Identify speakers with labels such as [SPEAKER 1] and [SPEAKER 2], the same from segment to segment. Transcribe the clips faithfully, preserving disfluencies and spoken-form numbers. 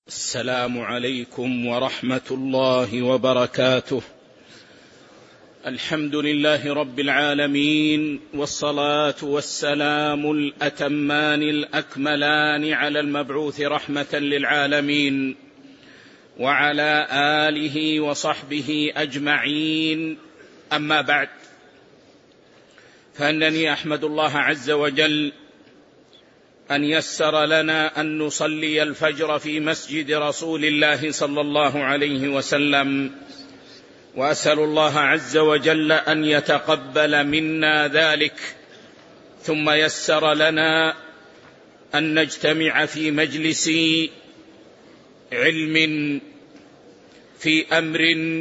[SPEAKER 1] السلام عليكم ورحمة الله وبركاته. الحمد لله رب العالمين، والصلاة والسلام الأتمان الأكملان على المبعوث رحمة للعالمين وعلى آله وصحبه أجمعين. أما بعد، فإنني أحمد الله عز وجل أن يسر لنا أن نصلي الفجر في مسجد رسول الله صلى الله عليه وسلم، وأسأل الله عز وجل أن يتقبل منا ذلك، ثم يسر لنا أن نجتمع في مجلس علم في أمر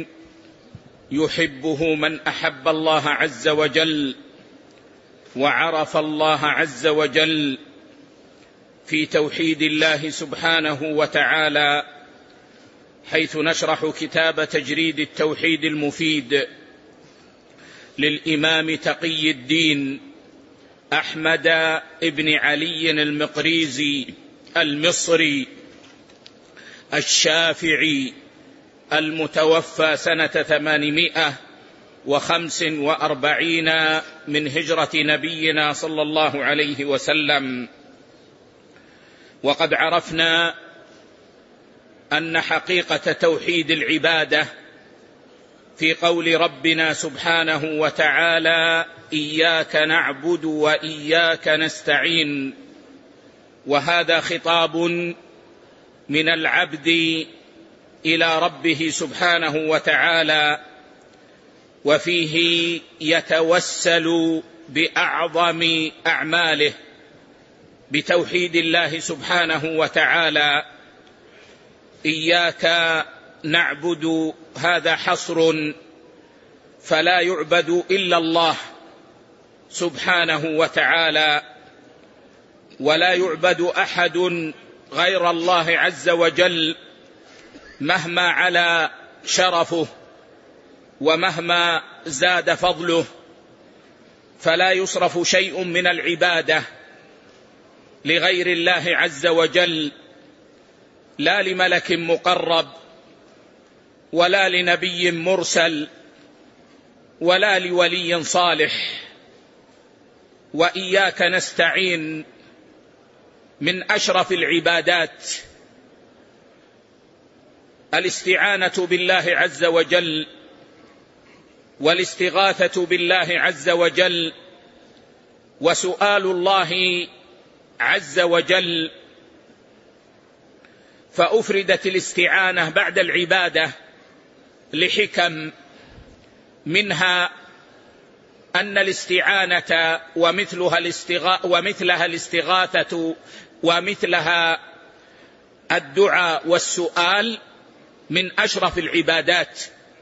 [SPEAKER 1] يحبه من أحب الله عز وجل وعرف الله عز وجل، في توحيد الله سبحانه وتعالى، حيث نشرح كتاب تجريد التوحيد المفيد للإمام تقي الدين أحمد ابن علي المقريزي المصري الشافعي المتوفى سنة ثمانمائة وخمس وأربعين من هجرة نبينا صلى الله عليه وسلم. وقد عرفنا أن حقيقة توحيد العبادة في قول ربنا سبحانه وتعالى: إياك نعبد وإياك نستعين، وهذا خطاب من العبد إلى ربه سبحانه وتعالى، وفيه يتوسل بأعظم أعماله بتوحيد الله سبحانه وتعالى. إياك نعبد، هذا حصر، فلا يعبد إلا الله سبحانه وتعالى، ولا يعبد أحد غير الله عز وجل مهما على شرفه ومهما زاد فضله، فلا يصرف شيء من العبادة لغير الله عز وجل، لا لملك مقرب ولا لنبي مرسل ولا لولي صالح. وإياك نستعين من أشرف العبادات، الاستعانة بالله عز وجل والاستغاثة بالله عز وجل وسؤال الله عز وجل. فأفردت الاستعانة بعد العبادة لحكم، منها أن الاستعانة ومثلها الاستغاثة ومثلها الاستغاثة ومثلها الدعاء والسؤال من أشرف العبادات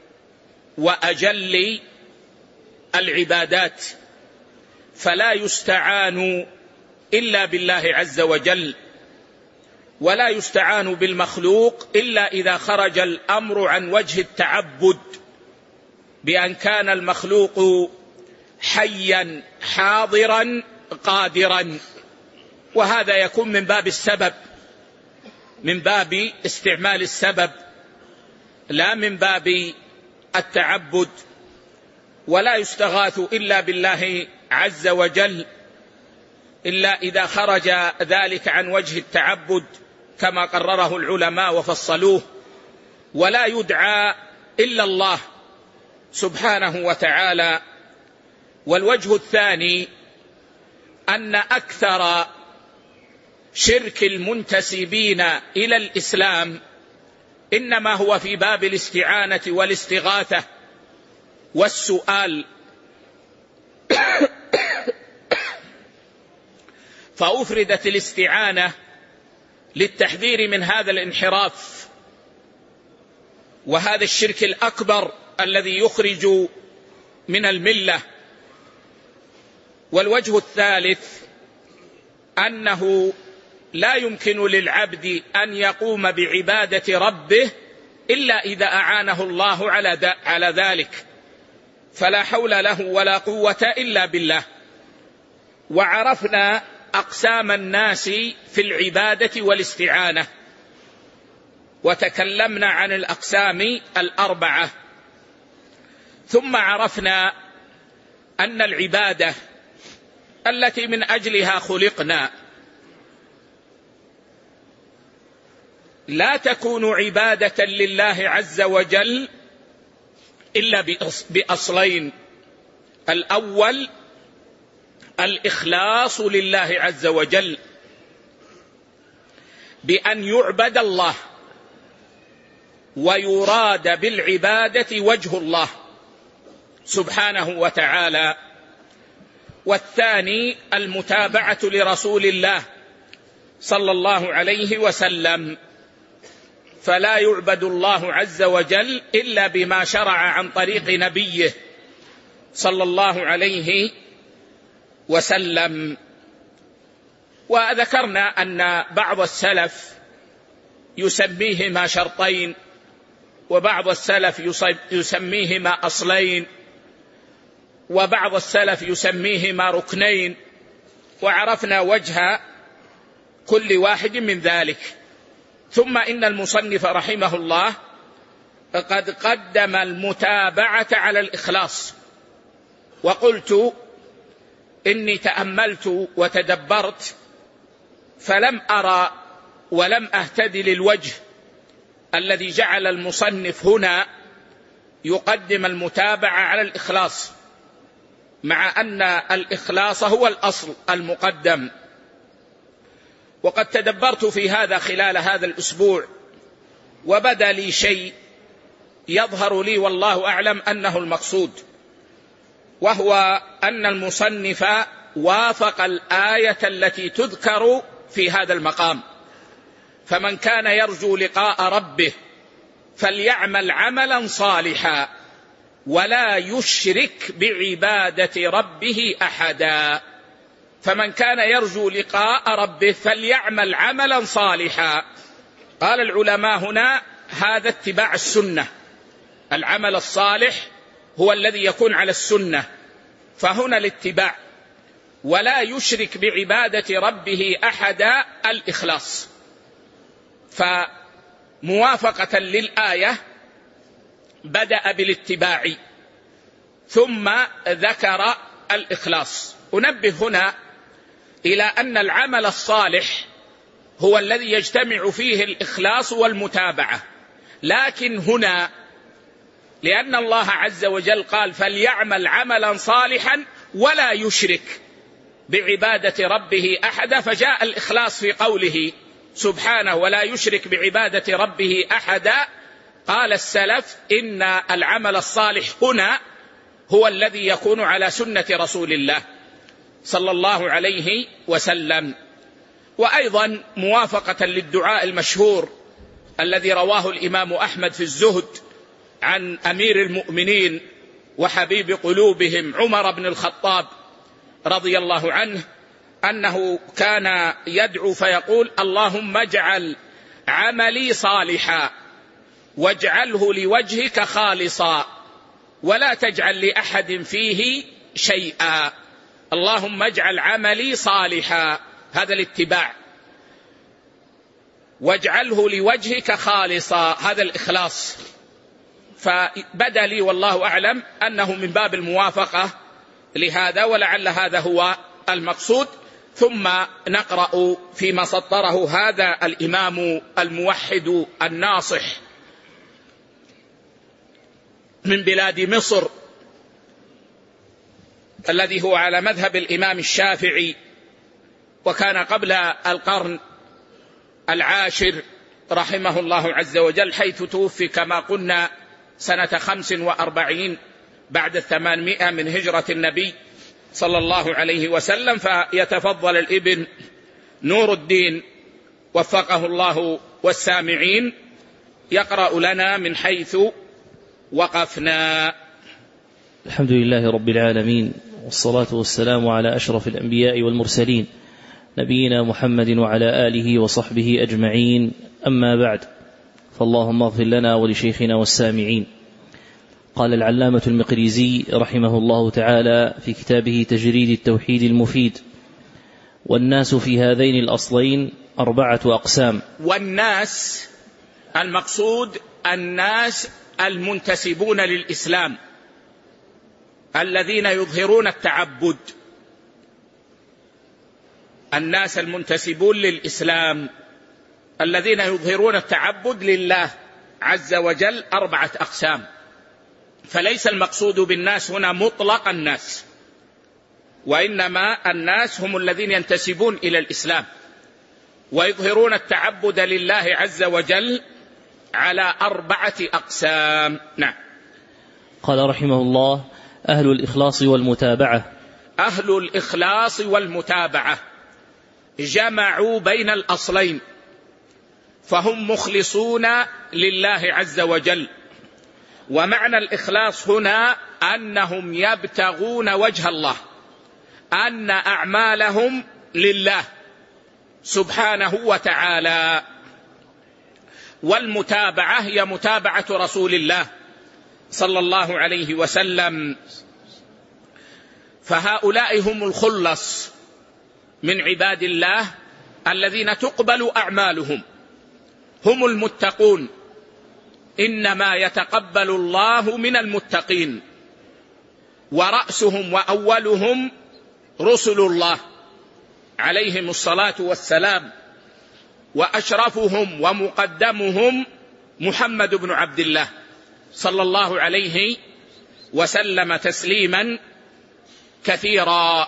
[SPEAKER 1] وأجل العبادات، فلا يستعان إلا بالله عز وجل، ولا يستعان بالمخلوق إلا إذا خرج الأمر عن وجه التعبد، بأن كان المخلوق حيا حاضرا قادرا، وهذا يكون من باب السبب، من باب استعمال السبب، لا من باب التعبد. ولا يستغاث إلا بالله عز وجل إلا إذا خرج ذلك عن وجه التعبد كما قرره العلماء وفصلوه. ولا يدعى إلا الله سبحانه وتعالى. والوجه الثاني أن أكثر شرك المنتسبين إلى الإسلام إنما هو في باب الاستعانة والاستغاثة والسؤال. فأفردت الاستعانة للتحذير من هذا الانحراف وهذا الشرك الأكبر الذي يخرج من الملة. والوجه الثالث أنه لا يمكن للعبد أن يقوم بعبادة ربه إلا إذا أعانه الله على ذلك، فلا حول له ولا قوة إلا بالله. وعرفنا أقسام الناس في العبادة والاستعانة، وتكلمنا عن الأقسام الأربعة، ثم عرفنا أن العبادة التي من أجلها خلقنا لا تكون عبادة لله عز وجل إلا بأصلين: الأول الإخلاص لله عز وجل، بأن يعبد الله ويراد بالعبادة وجه الله سبحانه وتعالى. والثاني المتابعة لرسول الله صلى الله عليه وسلم، فلا يعبد الله عز وجل إلا بما شرع عن طريق نبيه صلى الله عليه وسلم. وذكرنا أن بعض السلف يسميهما شرطين، وبعض السلف يسميهما أصلين، وبعض السلف يسميهما ركنين، وعرفنا وجه كل واحد من ذلك. ثم إن المصنف رحمه الله قد قدم المتابعة على الإخلاص، وقلت إني تأملت وتدبرت فلم أرى ولم أهتدي للوجه الذي جعل المصنف هنا يقدم المتابعة على الإخلاص، مع أن الإخلاص هو الأصل المقدم. وقد تدبرت في هذا خلال هذا الأسبوع، وبدا لي شيء يظهر لي والله أعلم أنه المقصود، وهو أن المصنف وافق الآية التي تذكر في هذا المقام: فمن كان يرجو لقاء ربه فليعمل عملا صالحا ولا يشرك بعبادة ربه أحدا. فمن كان يرجو لقاء ربه فليعمل عملا صالحا. قال العلماء هنا هذا اتباع السنة، العمل الصالح هو الذي يكون على السنة، فهنا الاتباع. ولا يشرك بعبادة ربه أحدا الإخلاص. فموافقة للآية بدأ بالاتباع ثم ذكر الإخلاص. أنبه هنا إلى أن العمل الصالح هو الذي يجتمع فيه الإخلاص والمتابعة، لكن هنا لأن الله عز وجل قال فليعمل عملا صالحا ولا يشرك بعبادة ربه أحدا، فجاء الإخلاص في قوله سبحانه ولا يشرك بعبادة ربه أحدا. قال السلف إن العمل الصالح هنا هو الذي يكون على سنة رسول الله صلى الله عليه وسلم. وأيضا موافقة للدعاء المشهور الذي رواه الإمام أحمد في الزهد عن أمير المؤمنين وحبيب قلوبهم عمر بن الخطاب رضي الله عنه، أنه كان يدعو فيقول اللهم اجعل عملي صالحا واجعله لوجهك خالصا ولا تجعل لأحد فيه شيئا. اللهم اجعل عملي صالحا، هذا الاتباع، واجعله لوجهك خالصا، هذا الإخلاص. فبدا لي والله أعلم أنه من باب الموافقة لهذا، ولعل هذا هو المقصود. ثم نقرأ فيما سطره هذا الإمام الموحد الناصح من بلاد مصر الذي هو على مذهب الإمام الشافعي، وكان قبل القرن العاشر رحمه الله عز وجل، حيث توفي كما قلنا سنة خمس وأربعين بعد الثمانمائة من هجرة النبي صلى الله عليه وسلم. فيتفضل الابن نور الدين وفقه الله والسامعين يقرأ لنا من حيث وقفنا.
[SPEAKER 2] الحمد لله رب العالمين، والصلاة والسلام على أشرف الأنبياء والمرسلين نبينا محمد وعلى آله وصحبه أجمعين، أما بعد، فاللهم اغفر لنا ولشيخنا والسامعين. قال العلامة المقريزي رحمه الله تعالى في كتابه تجريد التوحيد المفيد: والناس في هذين الأصلين أربعة أقسام.
[SPEAKER 1] والناس المقصود الناس المنتسبون للإسلام الذين يظهرون التعبد، الناس المنتسبون للإسلام الذين يظهرون التعبد لله عز وجل أربعة أقسام. فليس المقصود بالناس هنا مطلق الناس، وإنما الناس هم الذين ينتسبون إلى الإسلام ويظهرون التعبد لله عز وجل على أربعة أقسام. نعم.
[SPEAKER 2] قال رحمه الله: أهل الإخلاص والمتابعة.
[SPEAKER 1] أهل الإخلاص والمتابعة جمعوا بين الأصلين، فهم مخلصون لله عز وجل. ومعنى الإخلاص هنا أنهم يبتغون وجه الله، أن أعمالهم لله سبحانه وتعالى. والمتابعة هي متابعة رسول الله صلى الله عليه وسلم. فهؤلاء هم الخلص من عباد الله الذين تقبل أعمالهم، هم المتقون، إنما يتقبل الله من المتقين، ورأسهم وأولهم رسل الله عليهم الصلاة والسلام، وأشرفهم ومقدمهم محمد بن عبد الله صلى الله عليه وسلم تسليما كثيرا.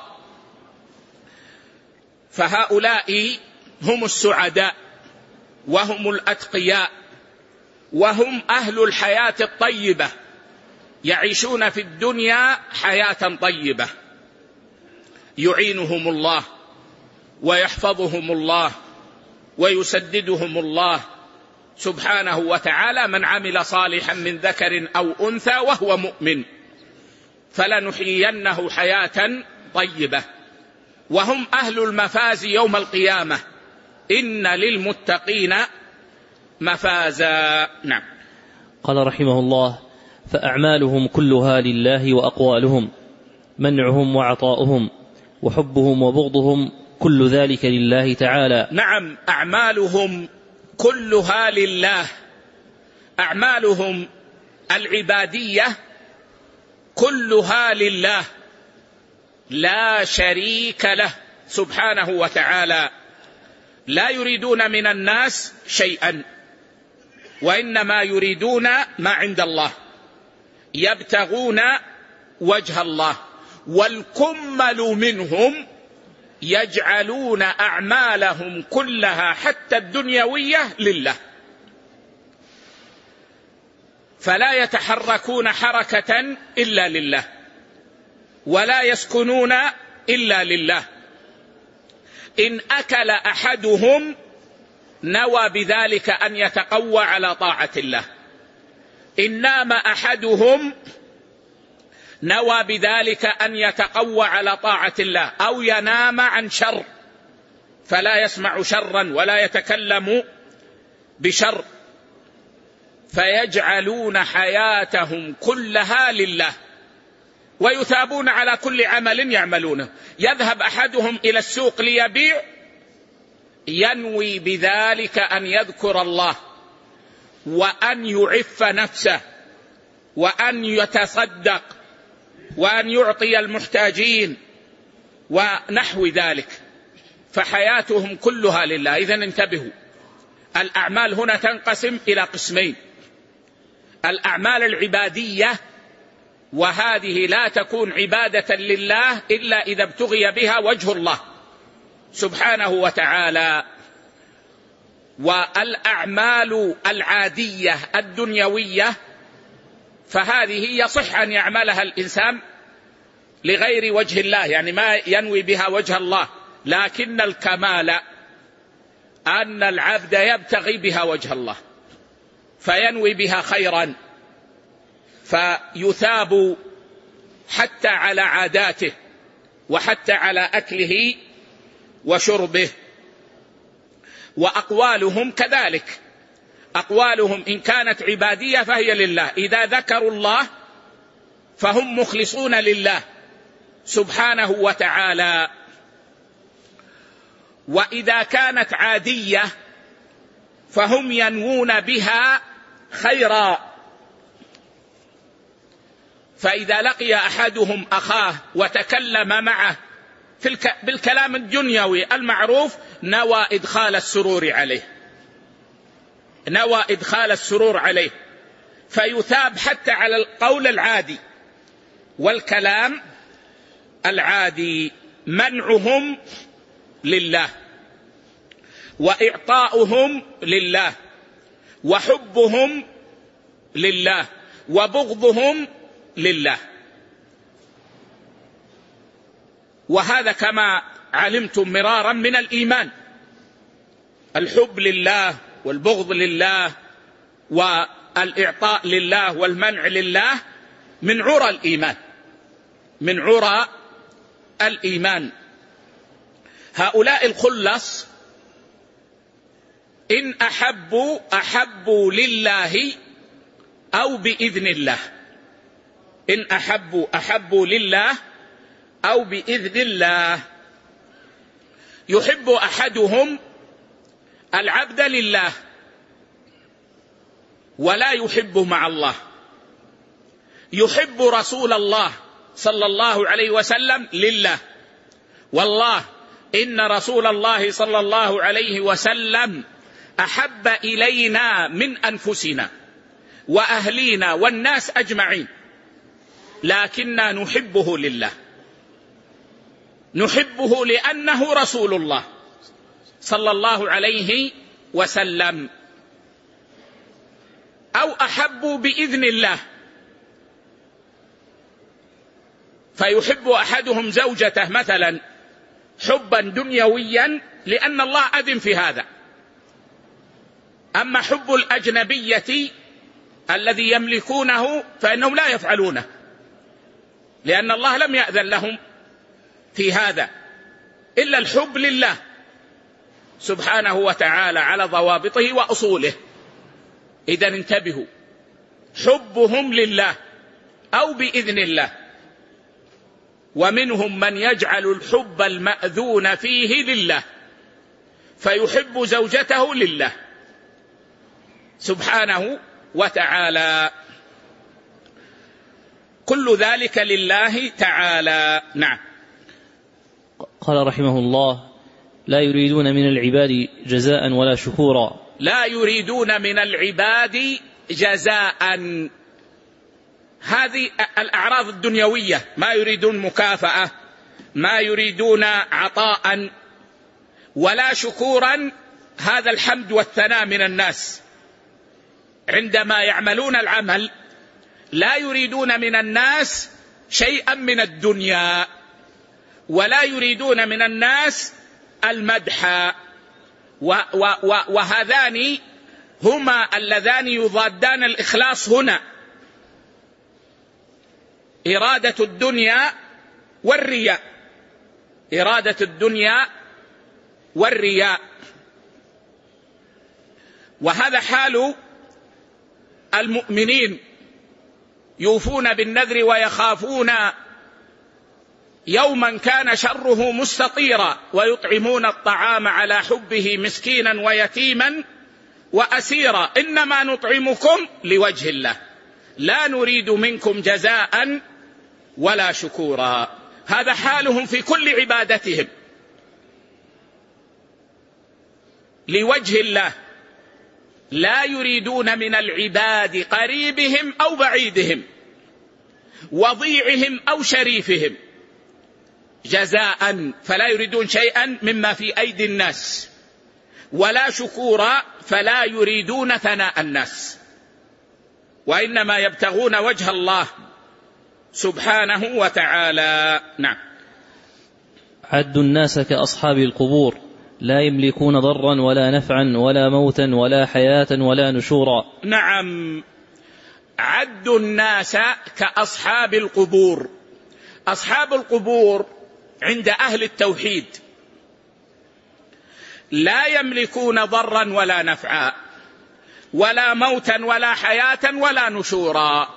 [SPEAKER 1] فهؤلاء هم السعداء وهم الأتقياء وهم أهل الحياة الطيبة، يعيشون في الدنيا حياة طيبة، يعينهم الله ويحفظهم الله ويسددهم الله سبحانه وتعالى. من عمل صالحا من ذكر أو أنثى وهو مؤمن فلنحيينه حياة طيبة، وهم أهل المفاز يوم القيامة، إن للمتقين مفازا. نعم.
[SPEAKER 2] قال رحمه الله: فأعمالهم كلها لله، وأقوالهم منعهم وعطاؤهم وحبهم وبغضهم كل ذلك لله تعالى.
[SPEAKER 1] نعم، أعمالهم كلها لله، أعمالهم العبادية كلها لله لا شريك له سبحانه وتعالى، لا يريدون من الناس شيئا، وإنما يريدون ما عند الله، يبتغون وجه الله. والكمل منهم يجعلون أعمالهم كلها حتى الدنيوية لله، فلا يتحركون حركة إلا لله، ولا يسكنون إلا لله. إن أكل أحدهم نوى بذلك أن يتقوى على طاعة الله، إن نام أحدهم نوى بذلك أن يتقوى على طاعة الله، أو ينام عن شر فلا يسمع شرا ولا يتكلم بشر، فيجعلون حياتهم كلها لله ويثابون على كل عمل يعملونه. يذهب أحدهم إلى السوق ليبيع، ينوي بذلك أن يذكر الله وأن يعف نفسه وأن يتصدق وأن يعطي المحتاجين ونحو ذلك، فحياتهم كلها لله. إذن انتبهوا، الأعمال هنا تنقسم إلى قسمين: الأعمال العبادية، وهذه لا تكون عبادة لله إلا إذا ابتغي بها وجه الله سبحانه وتعالى. والأعمال العادية الدنيوية فهذه يصح أن يعملها الإنسان لغير وجه الله، يعني ما ينوي بها وجه الله، لكن الكمال أن العبد يبتغي بها وجه الله فينوي بها خيرا، فيثاب حتى على عاداته وحتى على أكله وشربه. وأقوالهم كذلك، أقوالهم إن كانت عبادية فهي لله، إذا ذكروا الله فهم مخلصون لله سبحانه وتعالى. وإذا كانت عادية فهم ينوون بها خيرا. فإذا لقي أحدهم أخاه وتكلم معه في الك... بالكلام الدنيوي المعروف نوى إدخال السرور عليه، نوى إدخال السرور عليه، فيثاب حتى على القول العادي والكلام العادي. منعهم لله، وإعطاؤهم لله، وحبهم لله، وبغضهم لله. وهذا كما علمتم مرارا من الإيمان، الحب لله والبغض لله والإعطاء لله والمنع لله من عرى الإيمان، من عرى الإيمان. هؤلاء الخلص إن أحبوا أحبوا لله أو بإذن الله، إن أحبوا أحبوا لله أو بإذن الله. يحب أحدهم العبد لله ولا يحب مع الله، يحب رسول الله صلى الله عليه وسلم لله، والله إن رسول الله صلى الله عليه وسلم أحب إلينا من أنفسنا وأهلينا والناس أجمعين، لكننا نحبه لله، نحبه لأنه رسول الله صلى الله عليه وسلم. أو أحبوا بإذن الله، فيحب أحدهم زوجته مثلا حبا دنيويا لأن الله أذن في هذا. أما حب الأجنبية الذي يملكونه فإنهم لا يفعلونه، لأن الله لم يأذن لهم في هذا، إلا الحب لله سبحانه وتعالى على ضوابطه وأصوله. إذن انتبهوا، حبهم لله أو بإذن الله. ومنهم من يجعل الحب المأذون فيه لله، فيحب زوجته لله سبحانه وتعالى، كل ذلك لله تعالى. نعم.
[SPEAKER 2] قال رحمه الله: لا يريدون من العباد جزاء ولا شكورا.
[SPEAKER 1] لا يريدون من العباد جزاء، هذه الأعراض الدنيوية، ما يريدون مكافأة، ما يريدون عطاء، ولا شكورا، هذا الحمد والثناء من الناس عندما يعملون العمل. لا يريدون من الناس شيئا من الدنيا، ولا يريدون من الناس المدح، وهذان هما اللذان يضادان الإخلاص هنا، إرادة الدنيا والرياء، إرادة الدنيا والرياء. وهذا حال المؤمنين، يوفون بالنذر ويخافون يوما كان شره مستطيرا، ويطعمون الطعام على حبه مسكينا ويتيما وأسيرا، إنما نطعمكم لوجه الله لا نريد منكم جزاء ولا شكورا. هذا حالهم في كل عبادتهم، لوجه الله، لا يريدون من العباد قريبهم أو بعيدهم، وضيعهم أو شريفهم جزاء، فلا يريدون شيئا مما في أيدي الناس، ولا شكورا، فلا يريدون ثناء الناس، وإنما يبتغون وجه الله سبحانه وتعالى. نعم.
[SPEAKER 2] عد الناس كأصحاب القبور، لا يملكون ضرا ولا نفعا ولا موتا ولا حياة ولا نشورا.
[SPEAKER 1] نعم، عد الناس كأصحاب القبور. أصحاب القبور عند أهل التوحيد لا يملكون ضرا ولا نفعا ولا موتا ولا حياة ولا نشورا،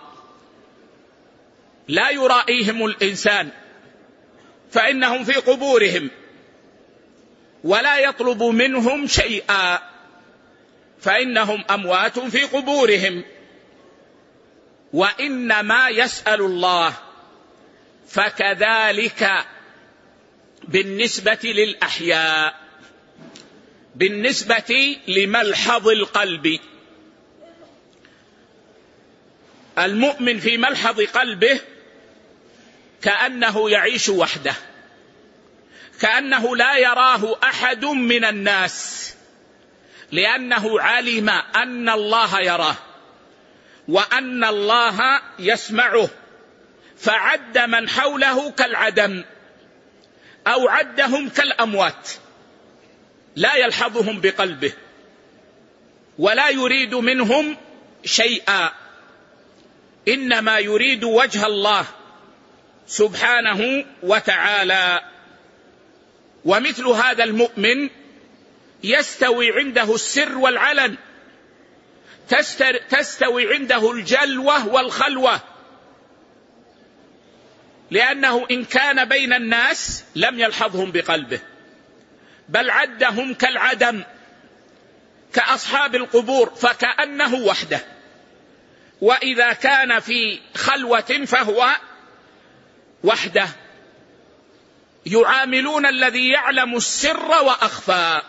[SPEAKER 1] لا يرائيهم الإنسان فإنهم في قبورهم، ولا يطلب منهم شيئا، فإنهم أموات في قبورهم، وإنما يسأل الله. فكذلك بالنسبة للأحياء، بالنسبة لملحظ القلب، المؤمن في ملحظ قلبه كأنه يعيش وحده، كأنه لا يراه أحد من الناس، لأنه علم أن الله يراه وأن الله يسمعه، فعد من حوله كالعدم أو عدهم كالأموات، لا يلحظهم بقلبه ولا يريد منهم شيئا، إنما يريد وجه الله سبحانه وتعالى. ومثل هذا المؤمن يستوي عنده السر والعلن، تستوي عنده الجلوة والخلوة، لأنه إن كان بين الناس لم يلحظهم بقلبه، بل عدهم كالعدم كأصحاب القبور، فكأنه وحده. وإذا كان في خلوة فهو وحده. يعاملون الذي يعلم السر وأخفى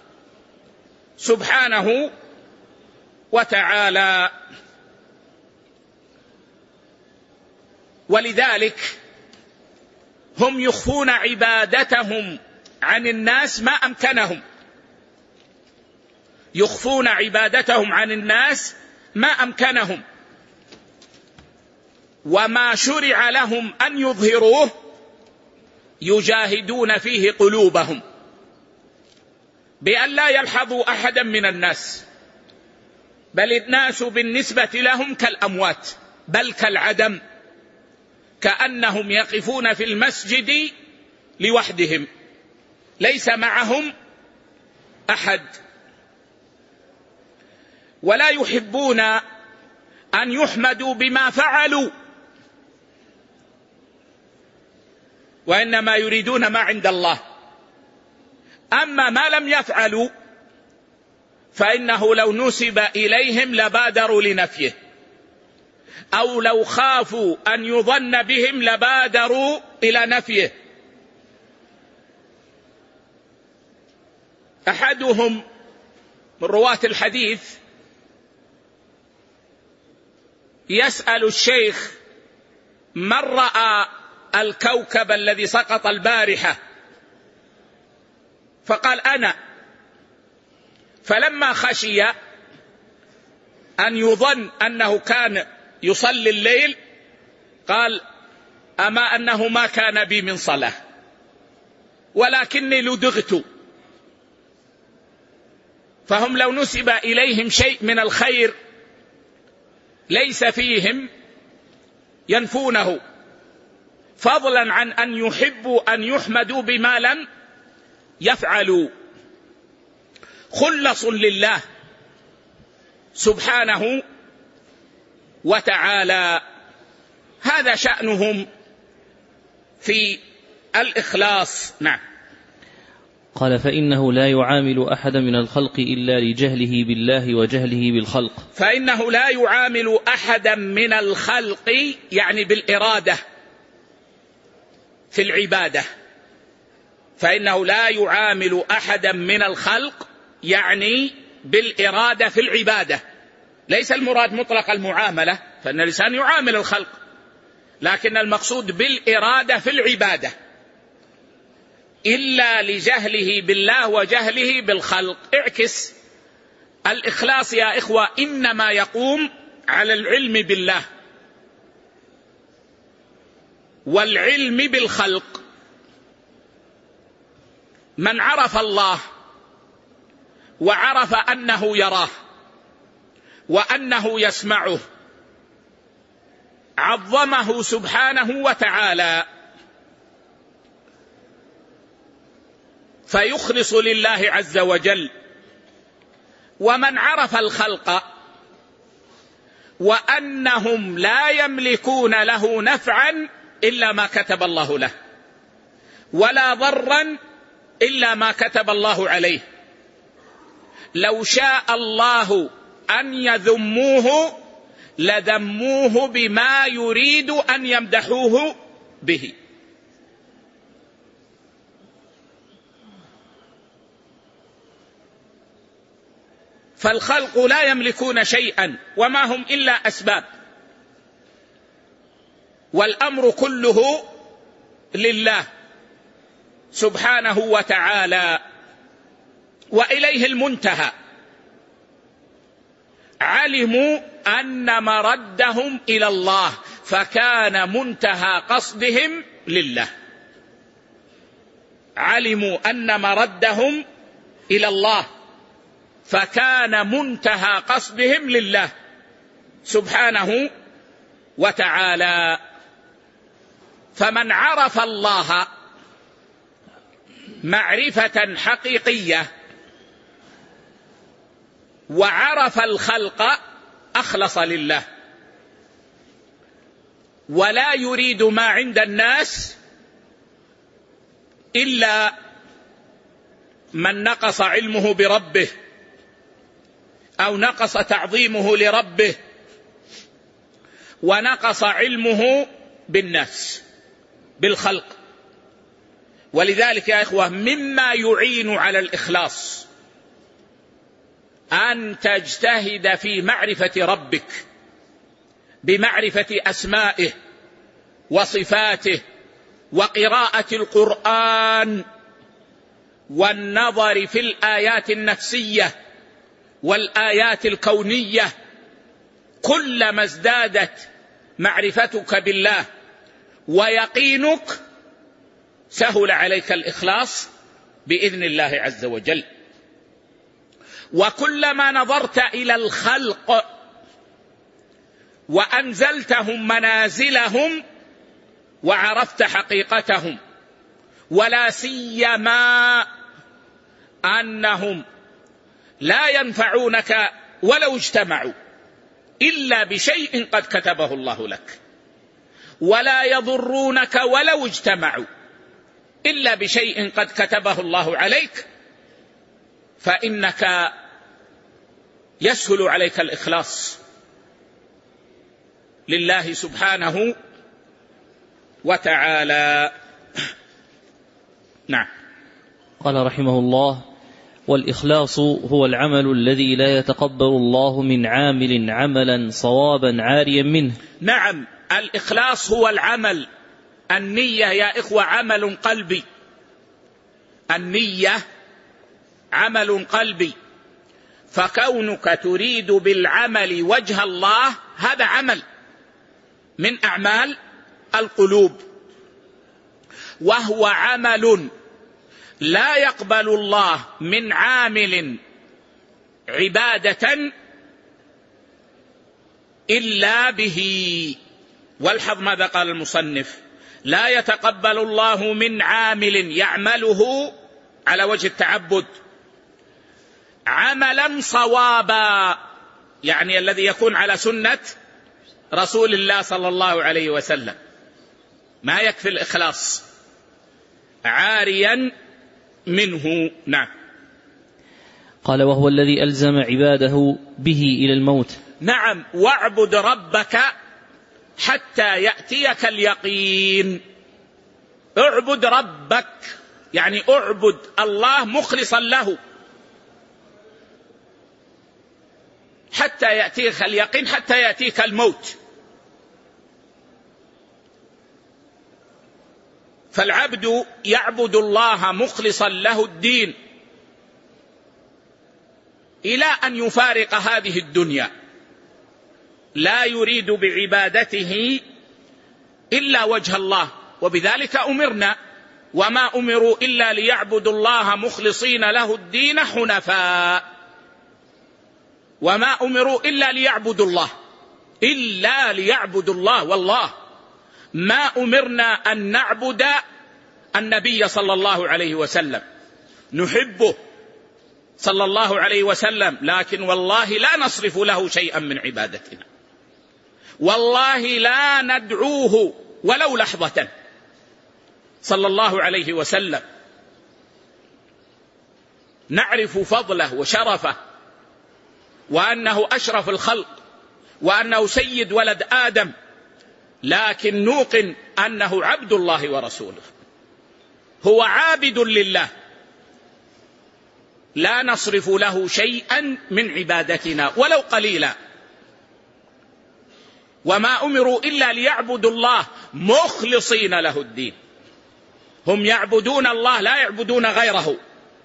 [SPEAKER 1] سبحانه وتعالى. ولذلك هم يخفون عبادتهم عن الناس ما أمكنهم، يخفون عبادتهم عن الناس ما أمكنهم، وما شرع لهم أن يظهروه يجاهدون فيه قلوبهم بأن لا يلحظوا أحدا من الناس، بل الناس بالنسبة لهم كالأموات بل كالعدم، كأنهم يقفون في المسجد لوحدهم ليس معهم أحد. ولا يحبون أن يحمدوا بما فعلوا، وإنما يريدون ما عند الله. أما ما لم يفعلوا فإنه لو نسب إليهم لبادروا لنفيه، أو لو خافوا أن يظن بهم لبادروا إلى نفيه. أحدهم من رواة الحديث يسأل الشيخ من رأى الكوكب الذي سقط البارحة؟ فقال أنا. فلما خشي أن يظن أنه كان يصلي الليل قال أما أنه ما كان بي من صلاة ولكني لدغت. فهم لو نسب إليهم شيء من الخير ليس فيهم ينفونه، فضلا عن أن يحبوا أن يحمدوا بما لم يفعلوا. خلص لله سبحانه وتعالى، هذا شأنهم في الإخلاص. نعم.
[SPEAKER 2] قال فإنه لا يعامل أحدا من الخلق إلا لجهله بالله وجهله بالخلق.
[SPEAKER 1] فإنه لا يعامل أحدا من الخلق يعني بالإرادة في العبادة، فإنه لا يعامل أحدا من الخلق يعني بالإرادة في العبادة، ليس المراد مطلق المعاملة، فإن الإنسان يعامل الخلق، لكن المقصود بالإرادة في العبادة، إلا لجهله بالله وجهله بالخلق. اعكس الإخلاص يا إخوة إنما يقوم على العلم بالله والعلم بالخلق. من عرف الله وعرف أنه يراه وأنه يسمعه عظمه سبحانه وتعالى، فيخلص لله عز وجل. ومن عرف الخلق وأنهم لا يملكون له نفعا إلا ما كتب الله له، ولا ضرا إلا ما كتب الله عليه، لو شاء الله أن يذموه لذموه بما يريد أن يمدحوه به. فالخلق لا يملكون شيئا وما هم إلا أسباب، والأمر كله لله سبحانه وتعالى وإليه المنتهى. علموا أن مردهم إلى الله فكان منتهى قصدهم لله. علموا أن مردهم إلى الله فكان منتهى قصدهم لله سبحانه وتعالى. فمن عرف الله معرفة حقيقية وعرف الخلق أخلص لله، ولا يريد ما عند الناس إلا من نقص علمه بربه أو نقص تعظيمه لربه ونقص علمه بالناس بالخلق. ولذلك يا إخوة مما يعين على الإخلاص أن تجتهد في معرفة ربك بمعرفة أسمائه وصفاته وقراءة القرآن والنظر في الآيات النفسية والآيات الكونية. كلما ازدادت معرفتك بالله ويقينك سهل عليك الإخلاص بإذن الله عز وجل. وكلما نظرت إلى الخلق وأنزلتهم منازلهم وعرفت حقيقتهم، ولا سيما أنهم لا ينفعونك ولو اجتمعوا إلا بشيء قد كتبه الله لك، ولا يضرونك ولو اجتمعوا إلا بشيء قد كتبه الله عليك، فإنك يسهل عليك الإخلاص لله سبحانه وتعالى. نعم.
[SPEAKER 2] قال رحمه الله: والإخلاص هو العمل الذي لا يتقبل الله من عامل عملا صوابا عاريا منه.
[SPEAKER 1] نعم، الإخلاص هو العمل. النية يا إخوة عمل قلبي، النية عمل قلبي، فكونك تريد بالعمل وجه الله هذا عمل من أعمال القلوب، وهو عمل لا يقبل الله من عامل عبادة إلا به. والحظ ماذا قال المصنف: لا يتقبل الله من عامل يعمله على وجه التعبد عملا صوابا، يعني الذي يكون على سنة رسول الله صلى الله عليه وسلم. ما يكفي الإخلاص، عاريا منه. نعم.
[SPEAKER 2] قال: وهو الذي ألزم عباده به إلى الموت.
[SPEAKER 1] نعم، واعبد ربك حتى يأتيك اليقين. اعبد ربك يعني اعبد الله مخلصا له حتى يأتيك اليقين، حتى يأتيك الموت. فالعبد يعبد الله مخلصا له الدين إلى أن يفارق هذه الدنيا، لا يريد بعبادته إلا وجه الله. وبذلك أمرنا: وما أمروا إلا ليعبدوا الله مخلصين له الدين حنفاء. وما أمروا إلا ليعبدوا الله، إلا ليعبدوا الله. والله ما أمرنا أن نعبد النبي صلى الله عليه وسلم، نحبه صلى الله عليه وسلم، لكن والله لا نصرف له شيئا من عبادتنا، والله لا ندعوه ولو لحظة صلى الله عليه وسلم. نعرف فضله وشرفه وأنه أشرف الخلق وأنه سيد ولد آدم، لكن نوقن أنه عبد الله ورسوله، هو عابد لله، لا نصرف له شيئا من عبادتنا ولو قليلا. وما أمروا إلا ليعبدوا الله مخلصين له الدين، هم يعبدون الله لا يعبدون غيره،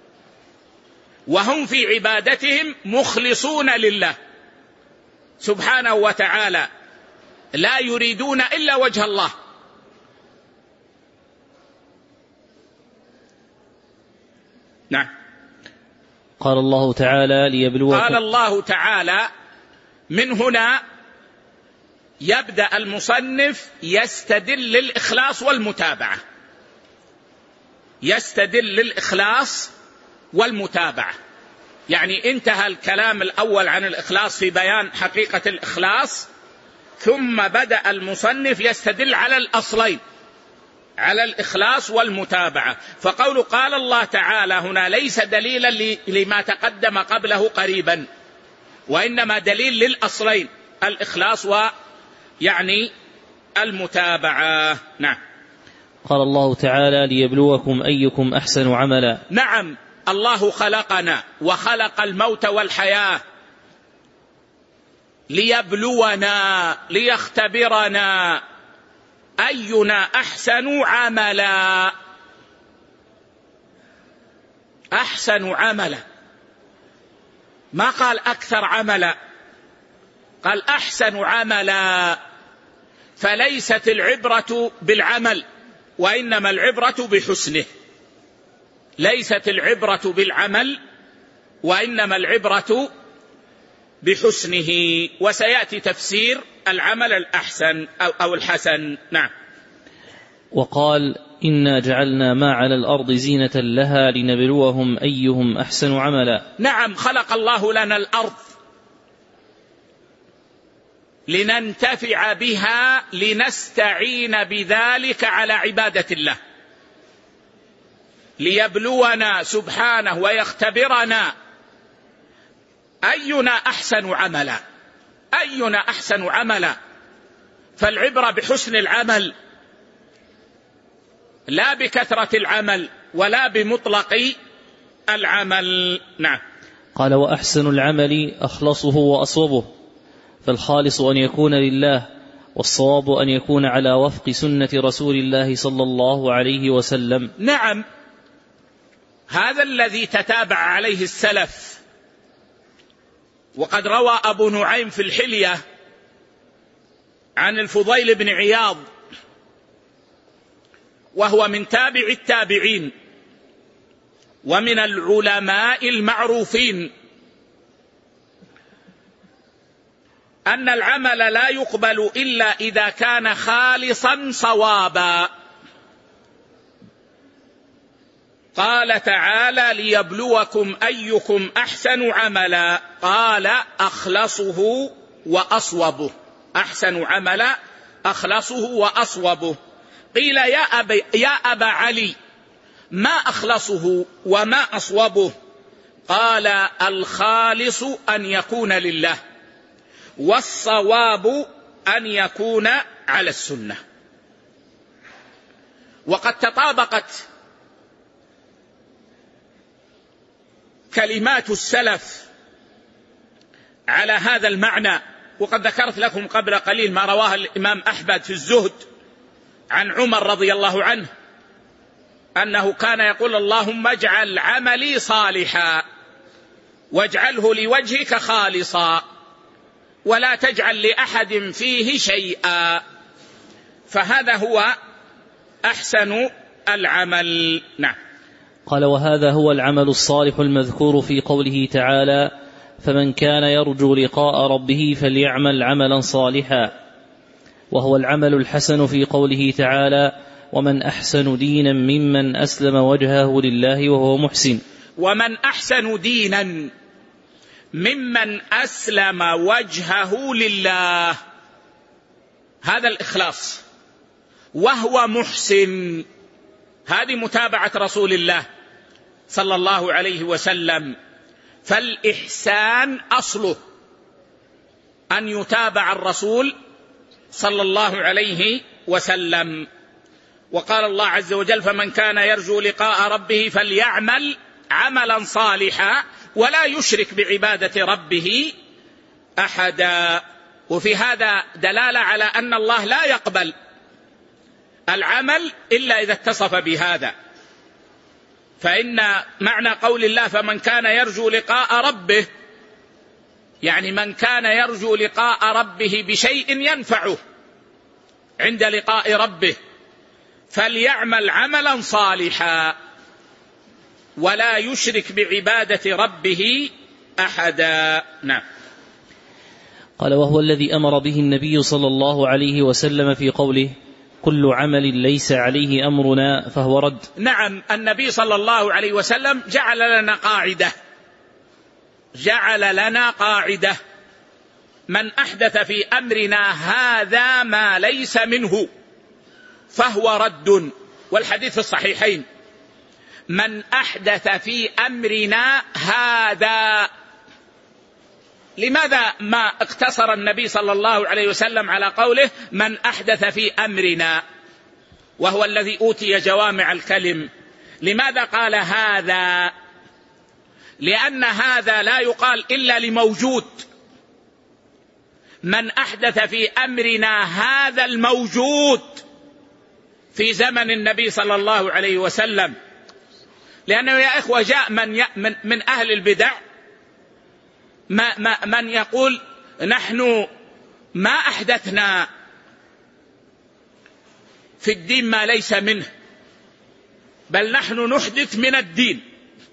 [SPEAKER 1] وهم في عبادتهم مخلصون لله سبحانه وتعالى، لا يريدون إلا وجه الله. نعم.
[SPEAKER 2] قال الله تعالى ليبلوكم.
[SPEAKER 1] قال الله تعالى من هنا يبدأ المصنف يستدل للإخلاص والمتابعة، يستدل للإخلاص والمتابعة، يعني انتهى الكلام الأول عن الإخلاص في بيان حقيقة الإخلاص، ثم بدأ المصنف يستدل على الأصلين، على الإخلاص والمتابعة. فقول قال الله تعالى هنا ليس دليلا لما تقدم قبله قريبا، وإنما دليل للأصلين، الإخلاص ويعني المتابعة. نعم.
[SPEAKER 2] قال الله تعالى ليبلوكم أيكم أحسن عملا.
[SPEAKER 1] نعم، الله خلقنا وخلق الموت والحياة ليبلونا ليختبرنا أينا أحسن عملا. أحسن عملا، ما قال أكثر عملا، قال أحسن عملا. فليست العبرة بالعمل وإنما العبرة بحسنه، ليست العبرة بالعمل وإنما العبرة بحسنه. وسيأتي تفسير العمل الأحسن أو الحسن. نعم.
[SPEAKER 2] وقال إنا جعلنا ما على الأرض زينة لها لنبلوهم أيهم أحسن عملا.
[SPEAKER 1] نعم، خلق الله لنا الأرض لننتفع بها، لنستعين بذلك على عبادة الله، ليبلونا سبحانه ويختبرنا أينا أحسن عملا، أينا أحسن عملا. فالعبرة بحسن العمل لا بكثرة العمل ولا بمطلق العمل. نعم.
[SPEAKER 2] قال وأحسن العمل أخلصه وأصوبه، فالخالص أن يكون لله، والصواب أن يكون على وفق سنة رسول الله صلى الله عليه وسلم.
[SPEAKER 1] نعم، هذا الذي تتابع عليه السلف. وقد روى أبو نعيم في الحلية عن الفضيل بن عياض، وهو من تابع التابعين ومن العلماء المعروفين، أن العمل لا يقبل إلا إذا كان خالصا صوابا. قال تعالى ليبلوكم أيكم أحسن عملا، قال أخلصه وأصوبه، أحسن عملا أخلصه وأصوبه. قيل يا أبا, يا أبا علي ما أخلصه وما أصوبه؟ قال الخالص أن يكون لله، والصواب أن يكون على السنة. وقد تطابقت كلمات السلف على هذا المعنى. وقد ذكرت لكم قبل قليل ما رواه الإمام أحمد في الزهد عن عمر رضي الله عنه أنه كان يقول اللهم اجعل عملي صالحا واجعله لوجهك خالصا ولا تجعل لأحد فيه شيئا. فهذا هو أحسن العمل. نعم.
[SPEAKER 2] قال وهذا هو العمل الصالح المذكور في قوله تعالى فمن كان يرجو لقاء ربه فليعمل عملا صالحا، وهو العمل الحسن في قوله تعالى ومن أحسن دينا ممن أسلم وجهه لله وهو محسن.
[SPEAKER 1] ومن أحسن دينا ممن أسلم وجهه لله، هذا الإخلاص، وهو محسن، هذه متابعة رسول الله صلى الله عليه وسلم. فالإحسان أصله أن يتابع الرسول صلى الله عليه وسلم. وقال الله عز وجل: فمن كان يرجو لقاء ربه فليعمل عملا صالحا ولا يشرك بعبادة ربه أحدا. وفي هذا دلالة على أن الله لا يقبل العمل إلا إذا اتصف بهذا. فإن معنى قول الله: فمن كان يرجو لقاء ربه، يعني من كان يرجو لقاء ربه بشيء ينفعه عند لقاء ربه فليعمل عملا صالحا ولا يشرك بعبادة ربه أحدا. نعم.
[SPEAKER 2] قال: وهو الذي أمر به النبي صلى الله عليه وسلم في قوله: كل عمل ليس عليه أمرنا فهو رد.
[SPEAKER 1] نعم، النبي صلى الله عليه وسلم جعل لنا قاعدة جعل لنا قاعدة: من أحدث في أمرنا هذا ما ليس منه فهو رد. والحديث في الصحيحين: من أحدث في أمرنا هذا. لماذا ما اقتصر النبي صلى الله عليه وسلم على قوله من أحدث في أمرنا وهو الذي أوتي جوامع الكلم؟ لماذا قال هذا؟ لأن هذا لا يقال إلا لموجود. من أحدث في أمرنا هذا الموجود في زمن النبي صلى الله عليه وسلم. لأنه يا إخوة جاء من, ي... من... من أهل البدع ما... ما... من يقول نحن ما أحدثنا في الدين ما ليس منه، بل نحن نحدث من الدين.